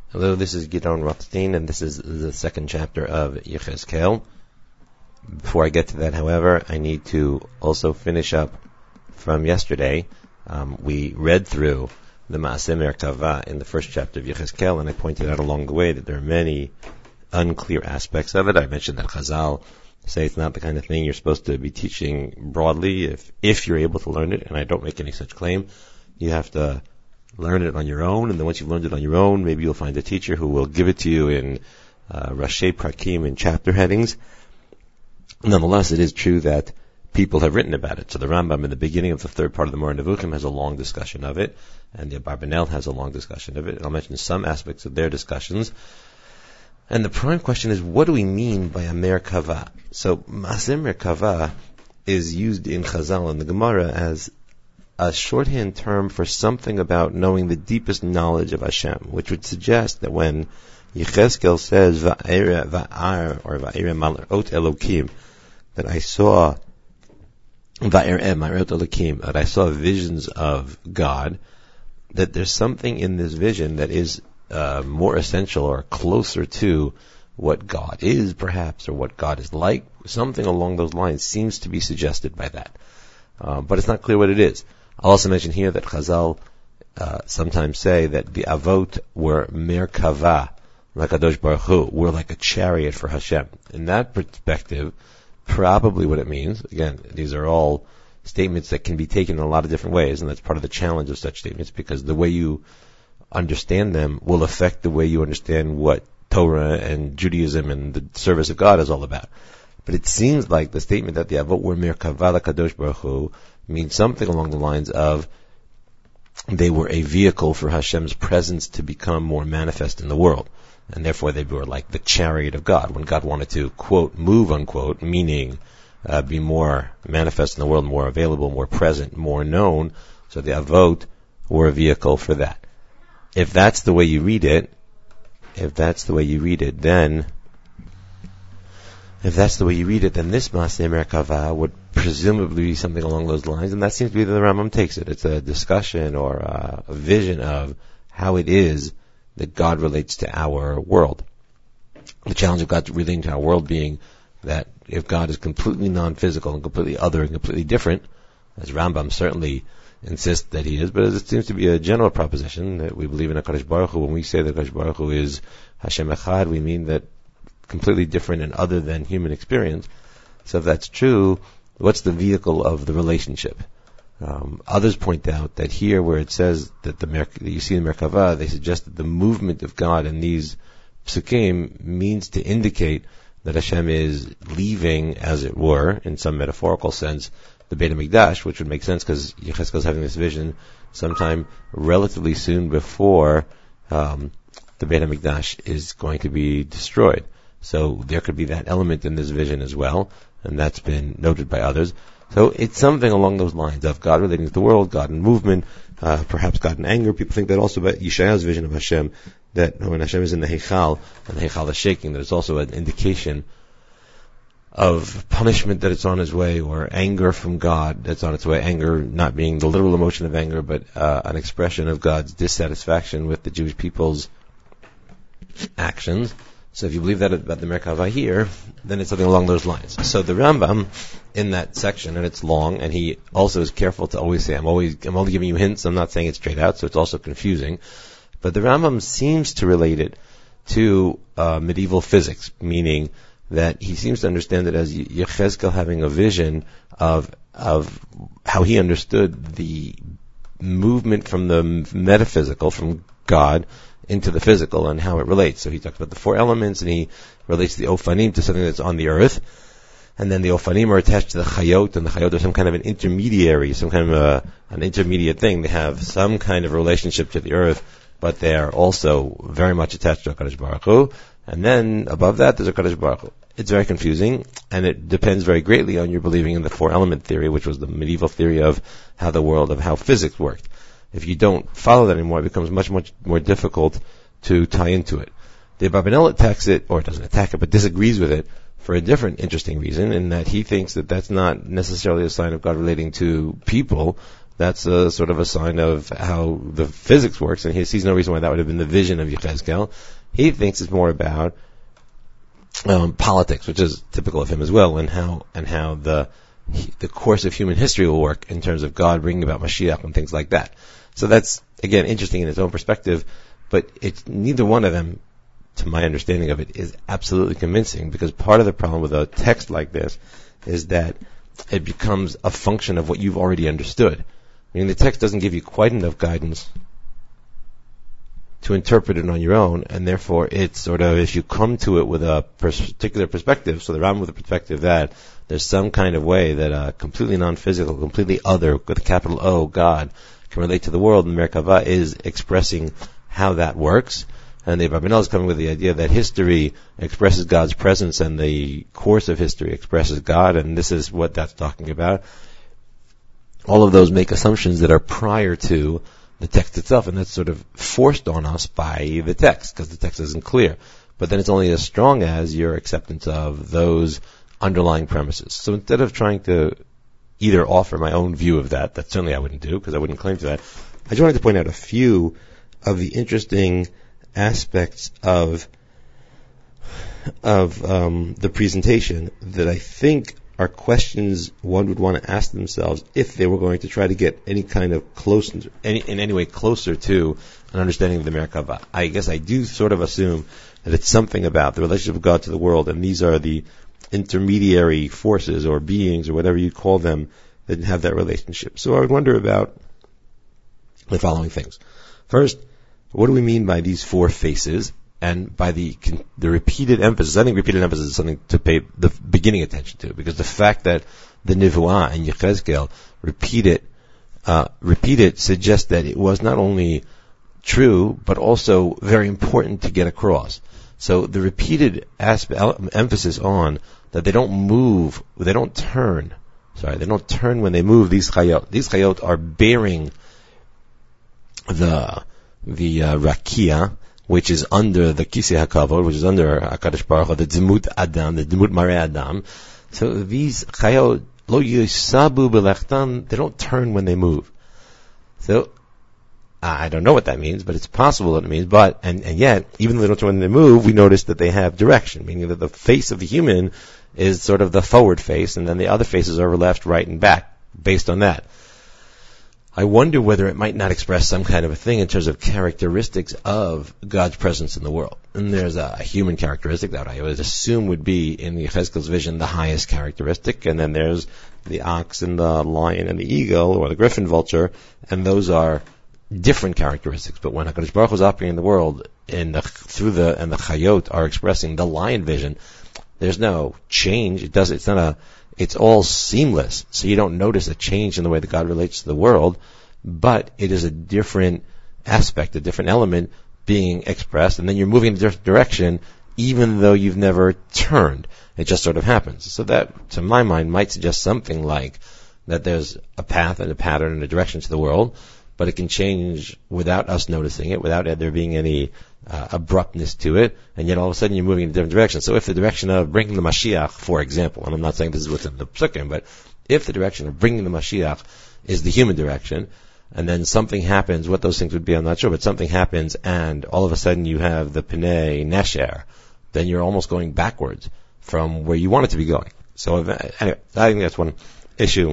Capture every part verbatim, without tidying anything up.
Hello, this is Gidon Rothstein, and this is the second chapter of Yechezkel. Before I get to that, however, I need to also finish up from yesterday. Um, we read through the Maaseh Merkava in the first chapter of Yechezkel, and I pointed out along the way that there are many unclear aspects of it. I mentioned that Chazal say it's not the kind of thing you're supposed to be teaching broadly if if you're able to learn it, and I don't make any such claim. You have to learn it on your own, and then once you've learned it on your own, maybe you'll find a teacher who will give it to you in uh, Rashi Prakim in chapter headings. Nonetheless, it is true that people have written about it. So the Rambam in the beginning of the third part of the Moreh Nevuchim has a long discussion of it, and the Abarbanel has a long discussion of it. And I'll mention some aspects of their discussions. And the prime question is, what do we mean by a Merkava? So Maaseh Merkava is used in Chazal and the Gemara as a shorthand term for something about knowing the deepest knowledge of Hashem, which would suggest that when Yechezkel says Va'ere Va'ar or Va'ere Malot Elokim, that I saw Va'ere Malot Elokim, that I saw visions of God, that there's something in this vision that is uh, more essential or closer to what God is, perhaps, or what God is like. Something along those lines seems to be suggested by that, uh, but it's not clear what it is. I'll also mention here that Chazal uh, sometimes say that the Avot were Merkava, like Kadosh Baruch Hu, were like a chariot for Hashem. In that perspective, probably what it means, again, these are all statements that can be taken in a lot of different ways, and that's part of the challenge of such statements, because the way you understand them will affect the way you understand what Torah and Judaism and the service of God is all about. But it seems like the statement that the Avot were Merkava, like Kadosh Baruch Hu, means something along the lines of they were a vehicle for Hashem's presence to become more manifest in the world. And therefore they were like the chariot of God. When God wanted to, quote, move, unquote, meaning uh, be more manifest in the world, more available, more present, more known, so the Avot were a vehicle for that. If that's the way you read it, if that's the way you read it, then If that's the way you read it, then this Maaseh Merkava would presumably be something along those lines, and that seems to be the Rambam takes it. It's a discussion or a, a vision of how it is that God relates to our world. The challenge of God relating to our world being that if God is completely non-physical and completely other and completely different, as Rambam certainly insists that he is, but as it seems to be a general proposition that we believe in HaKadosh Baruch Hu, when we say that HaKadosh Baruch Hu is Hashem Echad, we mean that completely different and other than human experience. So if that's true, what's the vehicle of the relationship? Um, others point out that here where it says that the Mer- that you see in Merkava, they suggest that the movement of God in these psukim means to indicate that Hashem is leaving, as it were, in some metaphorical sense, the Beit HaMikdash, which would make sense because Yechezkel is having this vision sometime relatively soon before um, the Beit HaMikdash is going to be destroyed. So there could be that element in this vision as well, and that's been noted by others. So it's something along those lines of God relating to the world, God in movement, uh, perhaps God in anger. People think that also about Yeshaya's vision of Hashem, that when Hashem is in the Heichal, and the Heichal is shaking, that it's also an indication of punishment that it's on its way, or anger from God that's on its way. Anger not being the literal emotion of anger, but uh, an expression of God's dissatisfaction with the Jewish people's actions. So if you believe that about the Merkava here, then it's something along those lines. So the Rambam, in that section, and it's long, and he also is careful to always say, I'm always, I'm only giving you hints, I'm not saying it straight out, so it's also confusing. But the Rambam seems to relate it to uh, medieval physics, meaning that he seems to understand that as Yechezkel having a vision of of how he understood the movement from the metaphysical, from God, into the physical and how it relates. So he talks about the four elements, and he relates the Ofanim to something that's on the earth. And then the Ofanim are attached to the Chayot, and the Chayot are some kind of an intermediary, some kind of a, an intermediate thing. They have some kind of relationship to the earth, but they are also very much attached to HaKadosh Baruch Hu. And then above that, there's HaKadosh Baruch Hu. It's very confusing, and it depends very greatly on your believing in the four-element theory, which was the medieval theory of how the world, of how physics worked. If you don't follow that anymore, it becomes much, much more difficult to tie into it. The Abarbanel attacks it, or doesn't attack it, but disagrees with it for a different interesting reason, in that he thinks that that's not necessarily a sign of God relating to people, that's a sort of a sign of how the physics works, and he sees no reason why that would have been the vision of Yechezkel. He thinks it's more about um, politics, which is typical of him as well, and how and how the the course of human history will work in terms of God bringing about Mashiach and things like that. So that's, again, interesting in its own perspective, but it's neither one of them, to my understanding of it, is absolutely convincing, because part of the problem with a text like this is that it becomes a function of what you've already understood. I mean, the text doesn't give you quite enough guidance to interpret it on your own, and therefore it's sort of, if you come to it with a particular perspective, so the Rambam with the perspective that there's some kind of way that a completely non-physical, completely other, with a capital O, God, can relate to the world, and Merkava is expressing how that works. And the Abarbanel is coming with the idea that history expresses God's presence, and the course of history expresses God, and this is what that's talking about. All of those make assumptions that are prior to the text itself, and that's sort of forced on us by the text, because the text isn't clear. But then it's only as strong as your acceptance of those underlying premises. So instead of trying to either offer my own view of that, that certainly I wouldn't do, because I wouldn't claim to that, I just wanted to point out a few of the interesting aspects of of um, the presentation that I think are questions one would want to ask themselves if they were going to try to get any kind of close, any, in any way closer to an understanding of the Merkava. I guess I do sort of assume that it's something about the relationship of God to the world, and these are the intermediary forces or beings or whatever you call them that have that relationship. So I would wonder about the following things. First, what do we mean by these four faces, and by the the repeated emphasis? I think repeated emphasis is something to pay the beginning attention to, because the fact that the Nevuah and Yechezkel repeat it, uh, repeat it suggests that it was not only true, but also very important to get across. So the repeated aspect, emphasis on that they don't move, they don't turn, sorry, they don't turn when they move, these chayot. These chayot are bearing the the uh, rakia, which is under the Kisei HaKavod, which is under HaKadosh Baruch Hu, the Dzimut Adam, the Dzimut Marei Adam. So these chayot, lo yisabu belechtan, they don't turn when they move. So, I don't know what that means, but it's possible that it means, but, and, and yet, even though they don't turn when they move, we notice that they have direction, meaning that the face of the human is sort of the forward face, and then the other faces are left, right, and back, based on that. I wonder whether it might not express some kind of a thing in terms of characteristics of God's presence in the world. And there's a human characteristic that I would assume would be, in the Yechezkel's vision, the highest characteristic, and then there's the ox and the lion and the eagle, or the griffin vulture, and those are different characteristics. But when HaKadosh Baruch Hu is operating in the world, in the, through the, and the chayot are expressing the lion vision, there's no change. It does, it's not a, it's all seamless. So you don't notice a change in the way that God relates to the world, but it is a different aspect, a different element being expressed, and then you're moving in a different direction, even though you've never turned. It just sort of happens. So that, to my mind, might suggest something like that there's a path and a pattern and a direction to the world, but it can change without us noticing it, without there being any uh, abruptness to it, and yet all of a sudden you're moving in a different direction. So if the direction of bringing the Mashiach, for example, and I'm not saying this is what's in the Psukim, but if the direction of bringing the Mashiach is the human direction, and then something happens, what those things would be, I'm not sure, but something happens, and all of a sudden you have the Pnei Nesher, then you're almost going backwards from where you want it to be going. So anyway, I think that's one issue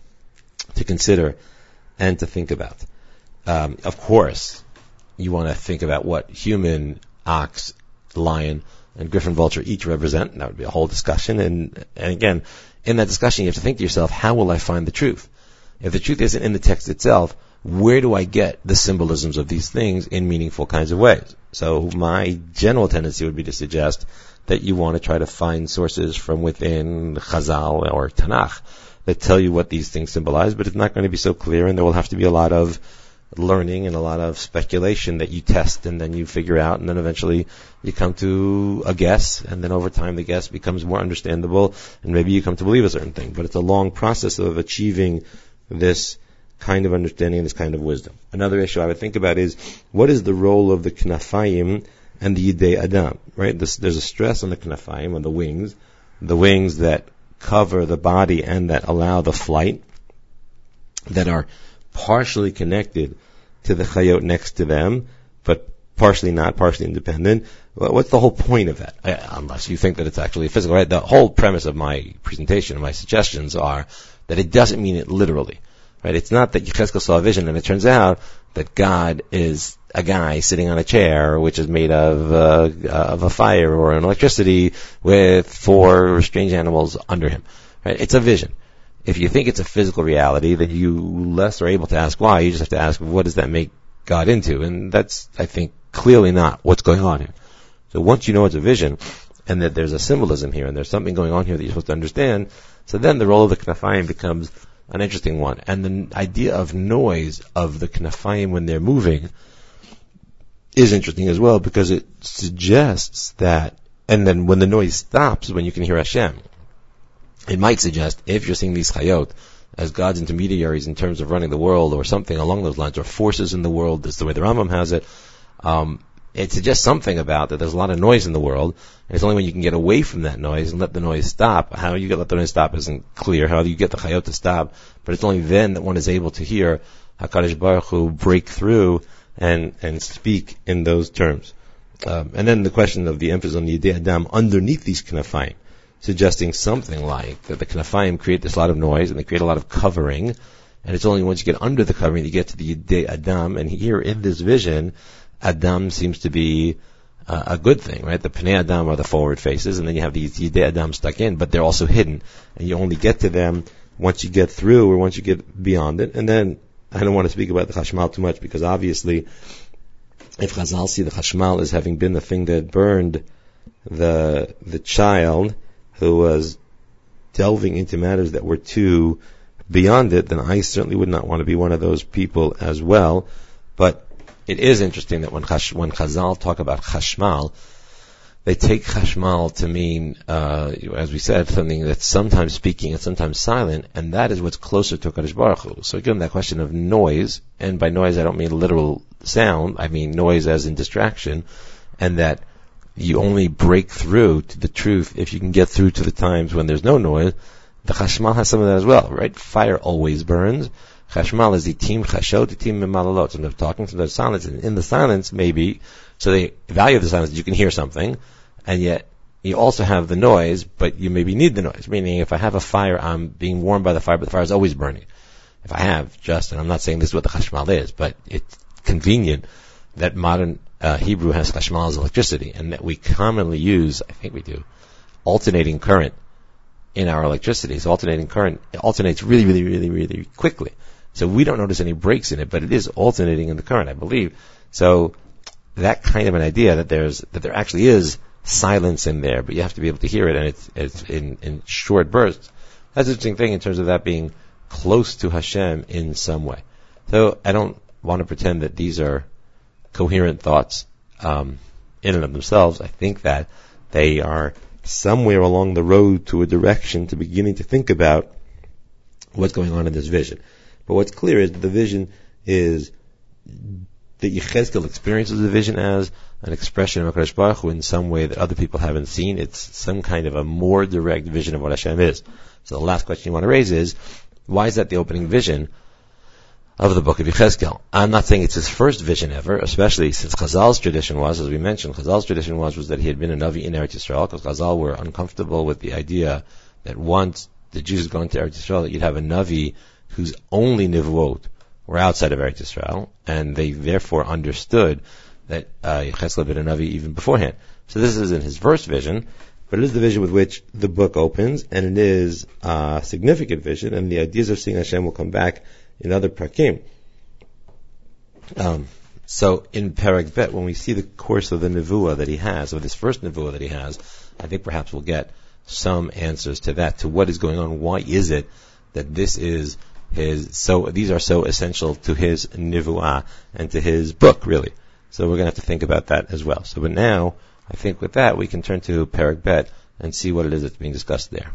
to consider and to think about. Um, of course, you want to think about what human, ox, lion, and griffin vulture each represent, and that would be a whole discussion. And, and again, in that discussion, you have to think to yourself, how will I find the truth? If the truth isn't in the text itself, where do I get the symbolisms of these things in meaningful kinds of ways? So my general tendency would be to suggest that you want to try to find sources from within Chazal or Tanakh that tell you what these things symbolize, but it's not going to be so clear, and there will have to be a lot of learning and a lot of speculation that you test and then you figure out, and then eventually you come to a guess, and then over time the guess becomes more understandable, and maybe you come to believe a certain thing. But it's a long process of achieving this kind of understanding, this kind of wisdom. Another issue I would think about is, what is the role of the knafayim and the yidei adam, right? This, there's a stress on the knafayim, on the wings, the wings that cover the body and that allow the flight, that are partially connected to the chayot next to them, but partially not, partially independent. What's the whole point of that? I, unless you think that it's actually physical, right? The whole premise of my presentation and my suggestions are that it doesn't mean it literally, right? It's not that Yechezkel saw a vision and it turns out that God is a guy sitting on a chair which is made of uh, of a fire or an electricity with four strange animals under him, right? It's a vision. If you think it's a physical reality, then you less are able to ask why. You just have to ask, what does that make God into? And that's, I think, clearly not what's going on here. So once you know it's a vision, and that there's a symbolism here, and there's something going on here that you're supposed to understand, so then the role of the knafayim becomes an interesting one. And the idea of noise of the knafayim when they're moving is interesting as well, because it suggests that, and then when the noise stops, when you can hear Hashem, it might suggest, if you're seeing these chayot as God's intermediaries in terms of running the world, or something along those lines, or forces in the world, that's the way the Rambam has it, um, it suggests something about that there's a lot of noise in the world, and it's only when you can get away from that noise and let the noise stop. How you get let the noise stop isn't clear, how you get the chayot to stop, but it's only then that one is able to hear HaKadosh Baruch Hu break through and, and speak in those terms. Um, and then the question of the emphasis on the Yidei Adam underneath these knafayim, suggesting something like that the knafayim create this lot of noise and they create a lot of covering, and it's only once you get under the covering that you get to the Yidei Adam, and here in this vision, Adam seems to be uh, a good thing, right? The Pnei Adam are the forward faces, and then you have these Yidei Adam stuck in, but they're also hidden, and you only get to them once you get through or once you get beyond it. And then, I don't want to speak about the Chashmal too much, because obviously, if Chazal see the Chashmal as having been the thing that burned the the child who was delving into matters that were too beyond it, then I certainly would not want to be one of those people as well. But it is interesting that when Chash, when Chazal talk about Chashmal, they take Chashmal to mean, uh, as we said, something that's sometimes speaking and sometimes silent, and that is what's closer to HaKadosh Baruch Hu. So again, that question of noise, and by noise I don't mean literal sound, I mean noise as in distraction, and that you only break through to the truth if you can get through to the times when there's no noise. The Chashmal has some of that as well, right? Fire always burns. Chashmal is the team chashot, the team mimalalot. Sometimes talking, sometimes silence. And in the silence, maybe, so they value the silence, you can hear something, and yet you also have the noise, but you maybe need the noise. Meaning, if I have a fire, I'm being warmed by the fire, but the fire is always burning. If I have just, and I'm not saying this is what the Chashmal is, but it's convenient that modern uh, Hebrew has Chashmal as electricity, and that we commonly use, I think we do, alternating current in our electricity. So alternating current it alternates really, really, really, really quickly. So we don't notice any breaks in it, but it is alternating in the current, I believe. So that kind of an idea that there's that there actually is silence in there, but you have to be able to hear it, and it's, it's in, in short bursts. That's an interesting thing in terms of that being close to Hashem in some way. So I don't want to pretend that these are coherent thoughts um, in and of themselves. I think that they are somewhere along the road to a direction to beginning to think about what's going on in this vision. But what's clear is that the vision is that Yechezkel experiences the vision as an expression of HaKadosh Baruch Hu in some way that other people haven't seen. It's some kind of a more direct vision of what Hashem is. So the last question you want to raise is, why is that the opening vision of the book of Yechezkel? I'm not saying it's his first vision ever, especially since Chazal's tradition was, as we mentioned, Chazal's tradition was, was that he had been a Navi in Eretz Yisrael, because Chazal were uncomfortable with the idea that once the Jews go into Eretz Yisrael, that you'd have a Navi whose only Nevuot were outside of Eretz Yisrael, and they therefore understood that uh, Yechezkel had been a Navi even beforehand. So this isn't his first vision, but it is the vision with which the book opens, and it is a significant vision, and the ideas of seeing Hashem will come back in other prakim. Um, so in Perek Bet, when we see the course of the Nevuah that he has, of this first Nevuah that he has, I think perhaps we'll get some answers to that, to what is going on. Why is it that this is his, so these are so essential to his Nevuah and to his book, really. So we're going to have to think about that as well. So but now, I think with that, we can turn to Perek Bet and see what it is that's being discussed there.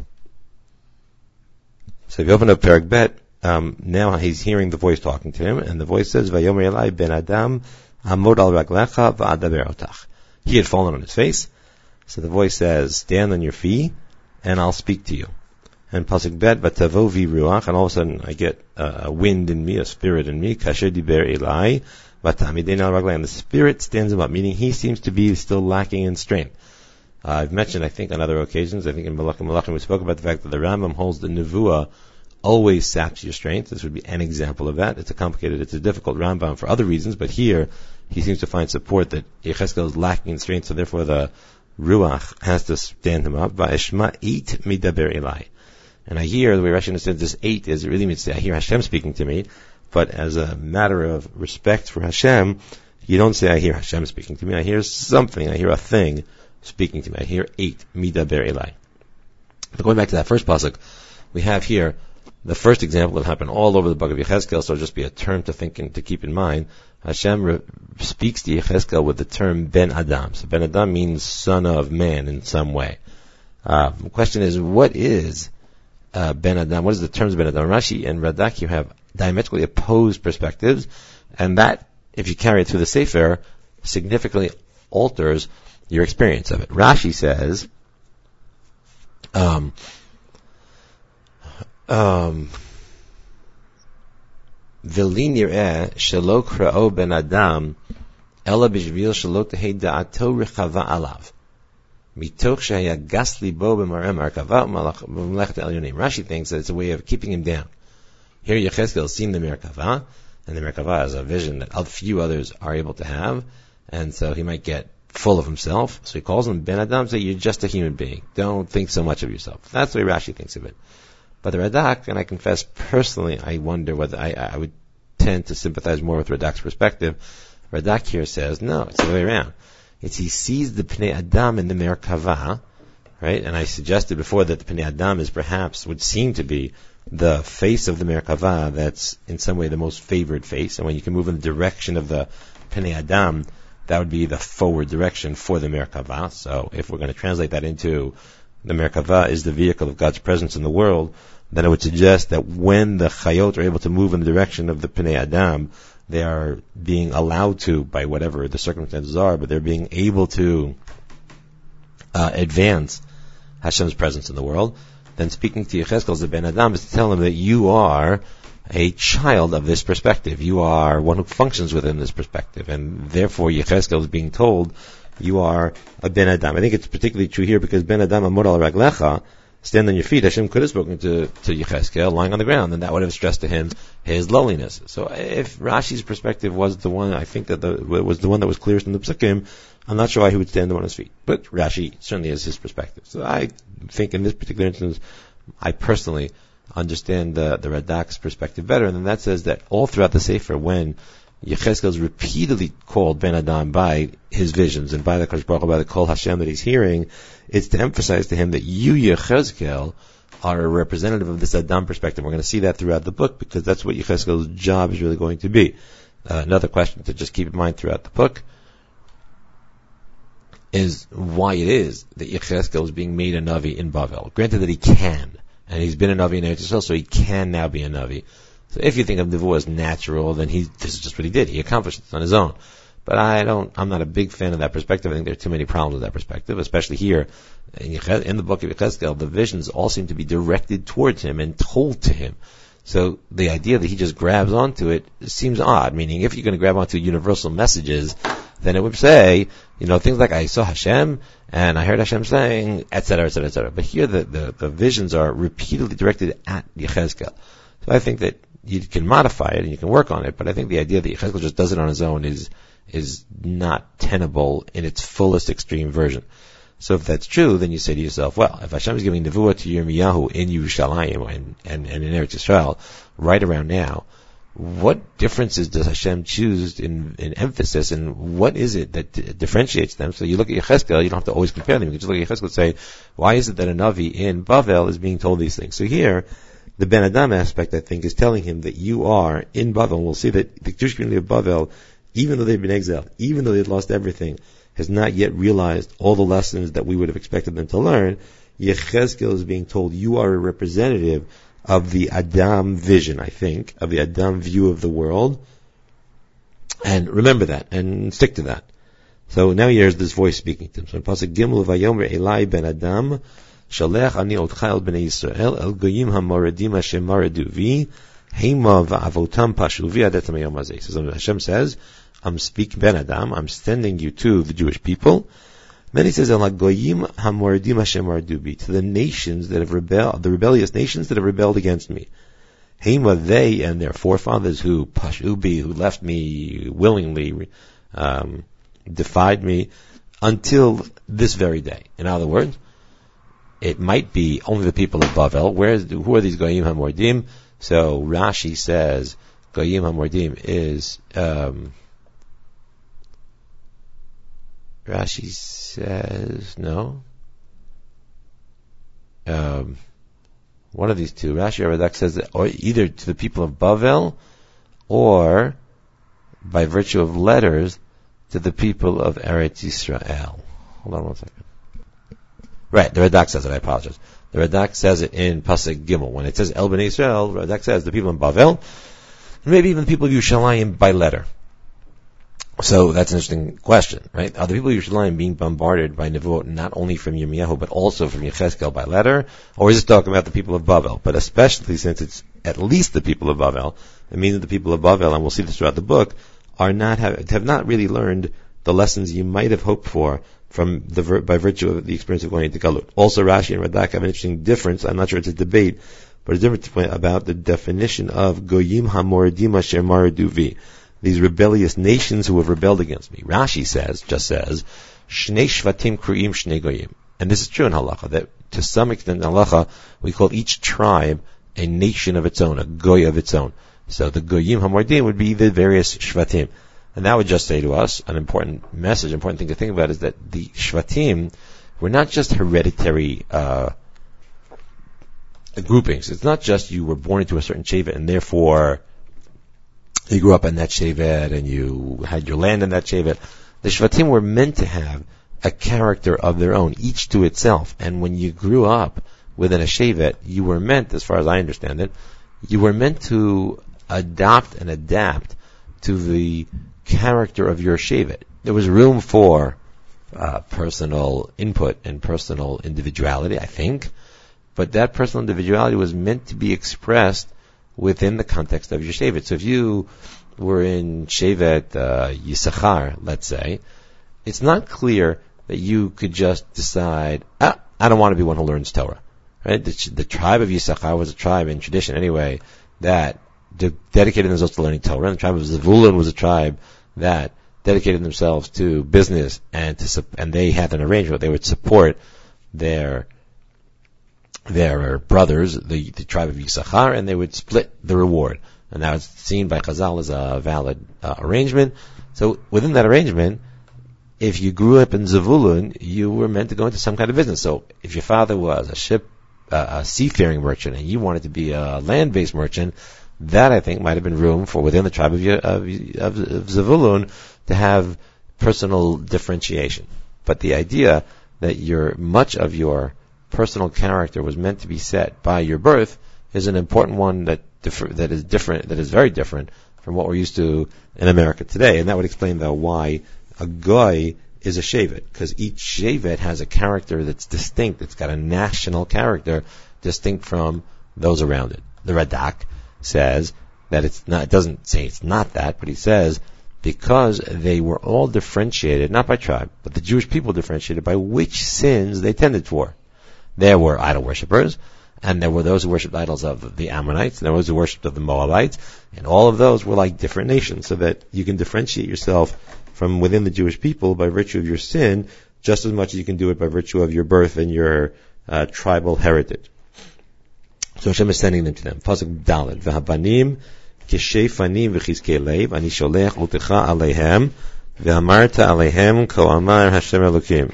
So if you open up Perek Bet, um, now he's hearing the voice talking to him, and the voice says, Vayomer Elai ben Adam, Amod al raglecha va'adaber otach. He had fallen on his face, so the voice says, stand on your feet, and I'll speak to you. And pasuk bet, vatavo vi ruach, and all of a sudden I get uh, a wind in me, a spirit in me, kasher diber elai, vatamidin al raglayim. The spirit stands him up, meaning he seems to be still lacking in strength. Uh, I've mentioned, I think, on other occasions, I think in Malachim Malachim we spoke about the fact that the Rambam holds the Nevuah always saps your strength. This would be an example of that. It's a complicated, it's a difficult Rambam for other reasons, but here he seems to find support that Yechezkel is lacking in strength, so therefore the Ruach has to stand him up. Va'eshma it midaber elai. And I hear, the way Rashi understands this eight is, it really means I hear Hashem speaking to me, but as a matter of respect for Hashem, you don't say I hear Hashem speaking to me, I hear something, I hear a thing speaking to me. I hear eight, midaber elai. But going back to that first pasuk, we have here the first example that happened all over the book of Yechezkel, so it'll just be a term to think and to keep in mind. Hashem re- speaks to Yechezkel with the term Ben Adam. So Ben Adam means son of man in some way. Uh, the question is, what is uh, Ben Adam? What is the terms of Ben Adam? Rashi and Radak, you have diametrically opposed perspectives, and that, if you carry it through the Sefer, significantly alters your experience of it. Rashi says, um, um, V'li nir'eh shelo kra'o ben adam ela b'shvil shelo tehei da'ato rechava alav mitoch shehaya gas libo b'mareh merkava u'melechet elyonim. Rashi thinks that it's a way of keeping him down. Here Yechezkel has seen the Merkava, and the Merkava has a vision that a few others are able to have, and so he might get full of himself. So he calls him Ben Adam, say you're just a human being. Don't think so much of yourself. That's the way Rashi thinks of it. But the Radak, and I confess personally, I wonder whether I, I would tend to sympathize more with Radak's perspective. Radak here says, no, it's the other way around. It's he sees the Pnei Adam in the Merkava, right? And I suggested before that the Pnei Adam is perhaps, would seem to be the face of the Merkava that's in some way the most favored face. And when you can move in the direction of the Pnei Adam, that would be the forward direction for the Merkava. So if we're going to translate that into the Merkava is the vehicle of God's presence in the world, then it would suggest that when the Chayot are able to move in the direction of the Pnei Adam, they are being allowed to, by whatever the circumstances are, but they're being able to uh, advance Hashem's presence in the world. Then speaking to Yechezkel as the Ben Adam is to tell him that you are a child of this perspective. You are one who functions within this perspective, and therefore Yechezkel is being told you are a Ben Adam. I think it's particularly true here because Ben Adam amor al raglecha, stand on your feet. Hashem could have spoken to, to Yechezkel lying on the ground, and that would have stressed to him his lowliness. So if Rashi's perspective was the one, I think that the, was the one that was clearest in the Psukim, I'm not sure why he would stand on his feet. But Rashi certainly has his perspective. So I think in this particular instance, I personally understand the, the Radak's perspective better, and then that says that all throughout the Sefer, when Yechezkel is repeatedly called Ben Adam by his visions and by the Kadosh Baruch Hu, by the Kol Hashem that he's hearing, it's to emphasize to him that you, Yechezkel, are a representative of this Adam perspective. We're going to see that throughout the book because that's what Yechezkel's job is really going to be. Uh, another question to just keep in mind throughout the book is why it is that Yechezkel is being made a Navi in Bavel. Granted that he can, and he's been a Navi in Eretz Yisrael, so he can now be a Navi. So if you think of Nevuah as natural, then he, this is just what he did. He accomplished it on his own. But I don't, I'm not a big fan of that perspective. I think there are too many problems with that perspective, especially here in, Yechez, in the book of Yechezkel. The visions all seem to be directed towards him and told to him. So the idea that he just grabs onto it seems odd, meaning if you're going to grab onto universal messages, then it would say, you know, things like I saw Hashem and I heard Hashem saying, et cetera, et cetera, et cetera. But here the, the, the visions are repeatedly directed at Yechezkel. So I think that you can modify it and you can work on it, but I think the idea that Yechezkel just does it on his own is is not tenable in its fullest extreme version. So if that's true, then you say to yourself, well, if Hashem is giving Nevuah to Yirmiyahu in Yerushalayim and, and, and in Eretz Yisrael right around now, what differences does Hashem choose in, in emphasis, and what is it that d- differentiates them? So you look at Yechezkel, you don't have to always compare them. You can just look at Yechezkel and say, why is it that a Navi in Bavel is being told these things? So here, the Ben Adam aspect, I think, is telling him that you are in Bavel. We'll see that the Jewish community of Bavel, even though they've been exiled, even though they've lost everything, has not yet realized all the lessons that we would have expected them to learn. Yechezkel is being told you are a representative of the Adam vision, I think, of the Adam view of the world. And remember that, and stick to that. So now here's this voice speaking to him. So in Pasuk Gimel, Vayomer Elai ben Adam, Shalech ani otcha el bnei Yisrael el goyim hamoredim Hashem maredu vi heima va'avotam pashu vi adetam hayom hazeh. So Hashem says, I'm speaking Ben Adam, I'm sending you to the Jewish people. Then he says, El goyim hamoredim Hashem maredu vi, to the nations that have rebelled, the rebellious nations that have rebelled against me. Heima, they and their forefathers who pashu bi, who left me willingly, um, defied me until this very day. In other words, it might be only the people of Bavel. Where is, who are these Goyim HaMordim? So Rashi says Goyim HaMordim is, um, Rashi says, no. Um, one of these two. Rashi or Radak says that, or either to the people of Bavel, or by virtue of letters, to the people of Eretz Yisrael. Hold on one second. Right, the Radak says it, I apologize. The Radak says it in Pasuk Gimel. When it says El Bnei Yisrael, Radak says the people in Bavel, maybe even the people of Yerushalayim by letter. So that's an interesting question, right? Are the people of Yerushalayim being bombarded by Nevuot not only from Yirmiyahu, but also from Yechezkel by letter? Or is it talking about the people of Bavel? But especially since it's at least the people of Bavel, it means that the people of Bavel, and we'll see this throughout the book, are not have, have not really learned the lessons you might have hoped for from the by virtue of the experience of going into Galut. Also, Rashi and Radak have an interesting difference. I'm not sure it's a debate, but a difference about the definition of Goyim HaMoredim Asher Maredu Vi, these rebellious nations who have rebelled against me. Rashi says, just says, Shnei Shvatim Kruim Shnei Goyim, and this is true in Halacha, that to some extent in Halacha we call each tribe a nation of its own, a goy of its own. So the Goyim HaMordim would be the various Shvatim. And that would just say to us, an important message, important thing to think about is that the Shvatim were not just hereditary uh, groupings. It's not just you were born into a certain shevet and therefore you grew up in that shevet and you had your land in that shevet. The Shvatim were meant to have a character of their own, each to itself. And when you grew up within a shevet, you were meant, as far as I understand it, you were meant to adopt and adapt to the character of your shevet. There was room for uh, personal input and personal individuality, I think, but that personal individuality was meant to be expressed within the context of your shevet. So if you were in shevet uh, Yisachar, let's say, it's not clear that you could just decide, ah, I don't want to be one who learns Torah. Right? The, the tribe of Yisachar was a tribe in tradition anyway that de- dedicated themselves to learning Torah. And the tribe of Zevulun was a tribe that dedicated themselves to business and to and they had an arrangement. They would support their their brothers, the, the tribe of Yisachar, and they would split the reward. And that was seen by Chazal as a valid uh, arrangement. So within that arrangement, if you grew up in Zevulun, you were meant to go into some kind of business. So if your father was a ship, uh, a seafaring merchant, and you wanted to be a land-based merchant, that I think might have been room for within the tribe of, of, of, of Zevulun to have personal differentiation. But the idea that your much of your personal character was meant to be set by your birth is an important one that differ, that is different, that is very different from what we're used to in America today. And that would explain though why a goy is a shevet, because each shevet has a character that's distinct. It's got a national character distinct from those around it. The Radak says that it's not, it doesn't say it's not that, but he says because they were all differentiated, not by tribe, but the Jewish people differentiated by which sins they tended for. There were idol worshippers, and there were those who worshipped idols of the Ammonites, and there were those who worshipped of the Moabites, and all of those were like different nations, so that you can differentiate yourself from within the Jewish people by virtue of your sin, just as much as you can do it by virtue of your birth and your uh, tribal heritage. So Hashem is sending them to them. Pasuk Dalet, v'habanim k'shei fanim v'chizkei leiv, ani sholech utecha aleihem, v'amarta aleihem ko amar Hashem Elokim.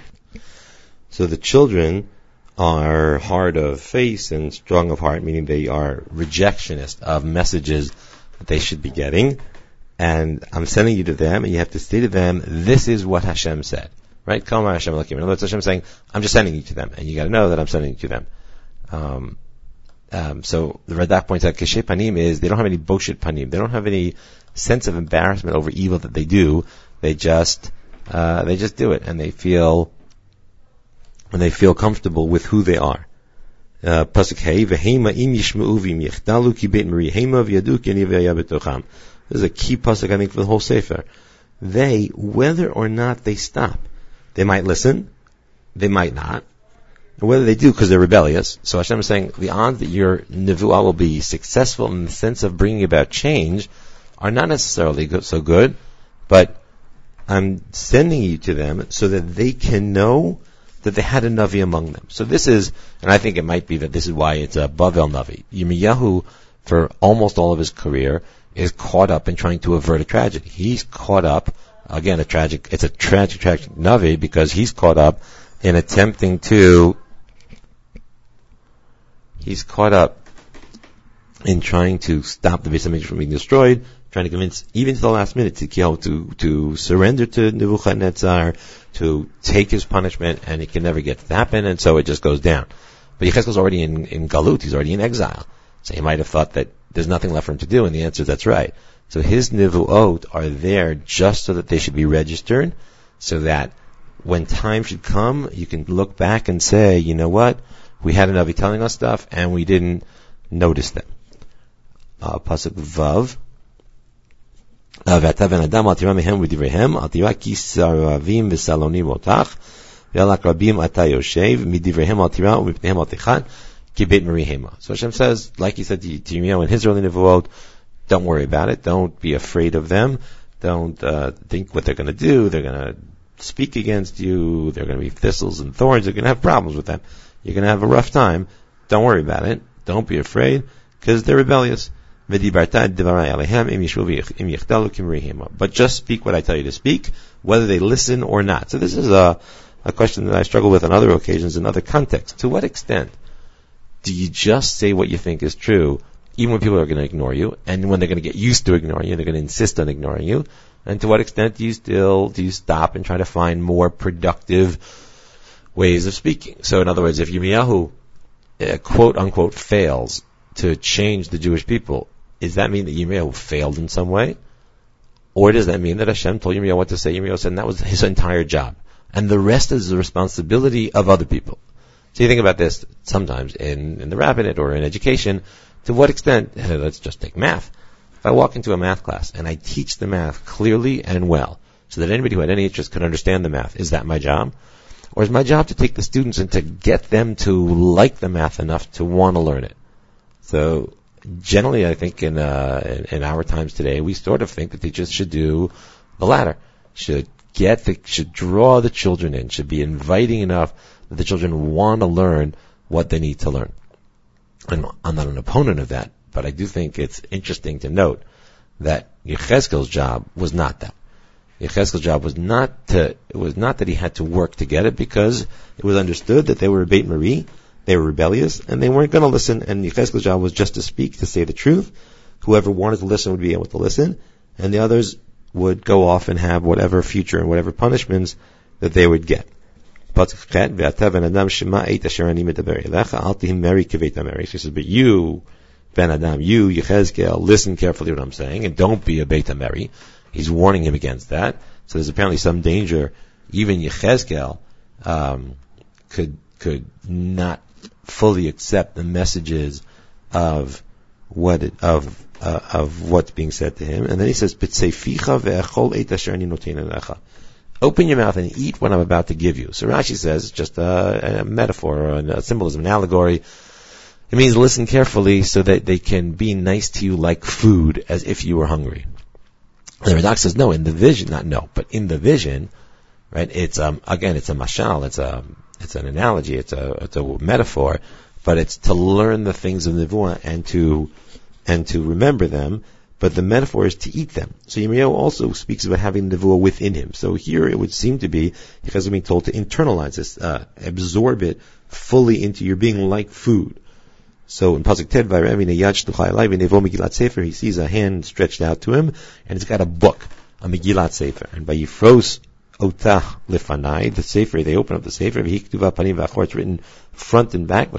So the children are hard of face and strong of heart, meaning they are rejectionist of messages that they should be getting. And I'm sending you to them, and you have to say to them, this is what Hashem said. Right? Ko amar Hashem Elokim. In other words, Hashem saying, I'm just sending you to them, and you got to know that I'm sending you to them. Um, Um, so the Radak points out, Keshe Panim is, they don't have any boshit panim. They don't have any sense of embarrassment over evil that they do. They just, uh, they just do it, and they feel, and they feel comfortable with who they are. Uh, Pasuk Hey, V'heima im yishma'u v'im yichdalu ki beit Mari heima v'yadu ki ani v'yaya b'tocham. This is a key pasuk, I think, for the whole Sefer. They, whether or not they stop, they might listen, they might not, and whether they do because they're rebellious. So Hashem is saying the odds that your nevuah will be successful in the sense of bringing about change are not necessarily good, so good, but I'm sending you to them so that they can know that they had a Navi among them. So this is, and I think it might be that this is why it's a Bavel Navi. Yirmiyahu, for almost all of his career, is caught up in trying to avert a tragedy. He's caught up, again, a tragic, it's a tragic, tragic Navi because he's caught up in attempting to, he's caught up in trying to stop the Beis HaMikdash from being destroyed, trying to convince, even to the last minute, to to to surrender to Nebuchadnezzar, to take his punishment, and it can never get to happen, and so it just goes down. But Yechezkel's already in, in Galut, he's already in exile. So he might have thought that there's nothing left for him to do, and the answer is that's right. So his Nevuot are there just so that they should be registered, so that when time should come, you can look back and say, you know what, we had a Navi telling us stuff, and we didn't notice them. Uh, Pasuk Vav. ואתה בן אדם אל תירא מהם ודבריהם, אל תירא כי סרבים וסלונים אותך, ועלק רבים אתה יושב, מדבריהם אל תירא ומפניהם אל תחת, כי בית מרי המה. So Hashem says, like he said to Yirmiyahu in his early Nevuot, don't worry about it, don't be afraid of them, don't uh, think what they're going to do, they're going to speak against you, they're going to be thistles and thorns, you're going to have problems with them, you're going to have a rough time, don't worry about it, don't be afraid, because they're rebellious. But just speak what I tell you to speak, whether they listen or not. So this is a, a question that I struggle with on other occasions in other contexts. To what extent do you just say what you think is true, even when people are going to ignore you, and when they're going to get used to ignoring you, they're going to insist on ignoring you? And to what extent do you still, do you stop and try to find more productive ways of speaking? So in other words, if Yirmiyahu, uh, quote unquote, fails to change the Jewish people, does that mean that Yirmiyahu failed in some way? Or does that mean that Hashem told Yirmiyahu what to say? Yirmiyahu said, and that was his entire job. And the rest is the responsibility of other people. So you think about this sometimes in, in the rabbinate or in education. To what extent, let's just take math. If I walk into a math class and I teach the math clearly and well, so that anybody who had any interest could understand the math, is that my job? Or is my job to take the students and to get them to like the math enough to want to learn it? So generally, I think in, uh, in in our times today, we sort of think that teachers should do the latter. Should get the, should draw the children in, should be inviting enough that the children want to learn what they need to learn. And I'm not an opponent of that, but I do think it's interesting to note that Yechezkel's job was not that. Yechezkel's job was not to, it was not that he had to work to get it, because it was understood that they were a Beit Mari, they were rebellious, and they weren't going to listen, and Yechezkel's job was just to speak, to say the truth. Whoever wanted to listen would be able to listen, and the others would go off and have whatever future and whatever punishments that they would get. She says, but you, Ben Adam, you, Yechezkel, listen carefully what I'm saying, and don't be a Beit HaMeri. He's warning him against that. So there's apparently some danger. Even Yechezkel um, could could not fully accept the messages of what it, of uh, of what's being said to him. And then he says, open your mouth and eat what I'm about to give you. So Rashi says, just a, a metaphor or a symbolism, an allegory. It means listen carefully so that they can be nice to you like food, as if you were hungry. And the Radak says, no, in the vision, not no, but in the vision, right, it's, um, again, it's a mashal, it's a, it's an analogy, it's a, it's a metaphor, but it's to learn the things of Nevuah and to, and to remember them, but the metaphor is to eat them. So Yirmiyahu also speaks about having Nevuah within him. So here it would seem to be, because of being told to internalize this, uh, absorb it fully into your being like food. So in Pasuk Ted, he sees a hand stretched out to him, and it's got a book, a Megillat Sefer. And by Yifros Otah Lefanai, the Sefer, they open up the Sefer, it's written front and back,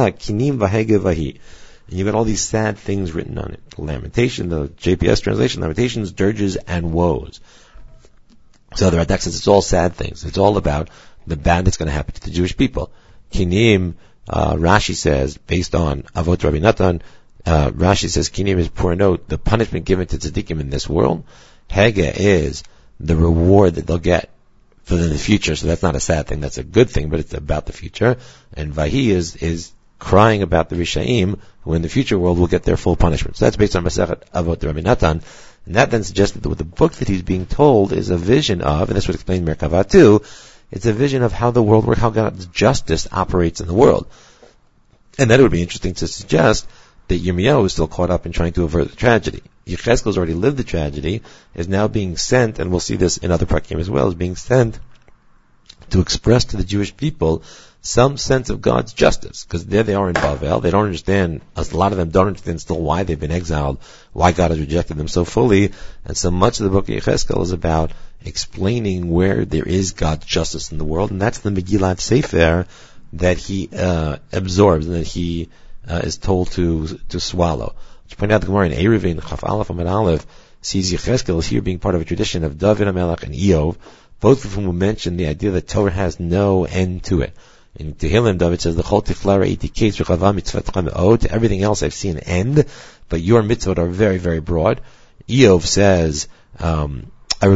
and you've got all these sad things written on it. Lamentation, the J P S translation, lamentations, dirges, and woes. So the Radak says it's all sad things. It's all about the bad that's going to happen to the Jewish people. Kinim, uh, Rashi says, based on Avot Rabbi Natan, uh, Rashi says, Kinim is Purno, the punishment given to tzaddikim in this world, Hege is the reward that they'll get for the future. So that's not a sad thing, that's a good thing, but it's about the future. And Vahi is, is crying about the Rishaim, who in the future world will get their full punishment. So that's based on Masechet Avot Rabbi Natan. And that then suggests that the book that he's being told is a vision of, and this would explain Merkava too, it's a vision of how the world works, how God's justice operates in the world. And then it would be interesting to suggest that Yirmiyahu is still caught up in trying to avert the tragedy. Yechezkel has already lived the tragedy, is now being sent, and we'll see this in other Prakim as well, is being sent to express to the Jewish people some sense of God's justice. Because there they are in Bavel, they don't understand, a lot of them don't understand still why they've been exiled, why God has rejected them so fully, and so much of the book of Yechezkel is about explaining where there is God's justice in the world, and that's the Megillat Sefer that he uh, absorbs and that he uh, is told to to swallow. To point out the Gemara in Eruvin, Chaf Aleph Amud Aleph, sees Yechezkel is here being part of a tradition of David HaMelech and Eov, both of whom will mention the idea that Torah has no end to it. In Tehillim, David says, "The Chol Tiflara Eiti Kates V'Chava Mitzvatcha Me'od." To everything else, I've seen an end, but your mitzvot are very, very broad. Eov says, um, a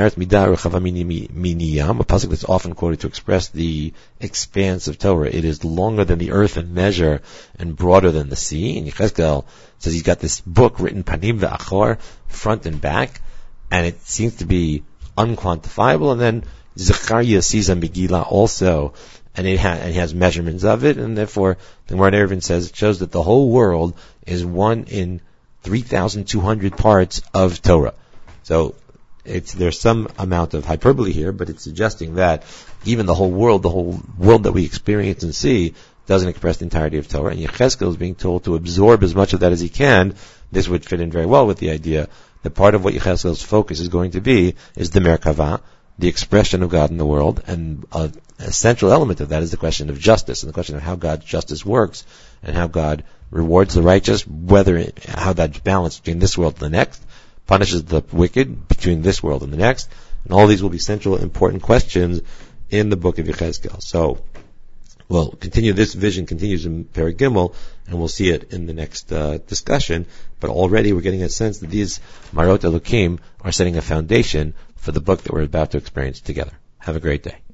pasuk that's often quoted to express the expanse of Torah. It is longer than the earth in measure and broader than the sea. And Yechezkel says he's got this book written panim ve'achor, front and back, and it seems to be unquantifiable. And then Zechariah sees a Megillah also, and it, ha- and it has measurements of it, and therefore the Gemara Eruvin says it shows that the whole world is one in three thousand two hundred parts of Torah. So It's, there's some amount of hyperbole here, but it's suggesting that even the whole world, the whole world that we experience and see, doesn't express the entirety of Torah. And Yechezkel is being told to absorb as much of that as he can. This would fit in very well with the idea that part of what Yechezkel's focus is going to be is the Merkava, the expression of God in the world, and a, a central element of that is the question of justice, and the question of how God's justice works, and how God rewards the righteous, whether it, how that's balanced between this world and the next, punishes the wicked between this world and the next, and all these will be central important questions in the book of Yechezkel. So, we'll continue, this vision continues in Perek Gimel, and we'll see it in the next uh, discussion, but already we're getting a sense that these Marot Elokim are setting a foundation for the book that we're about to experience together. Have a great day.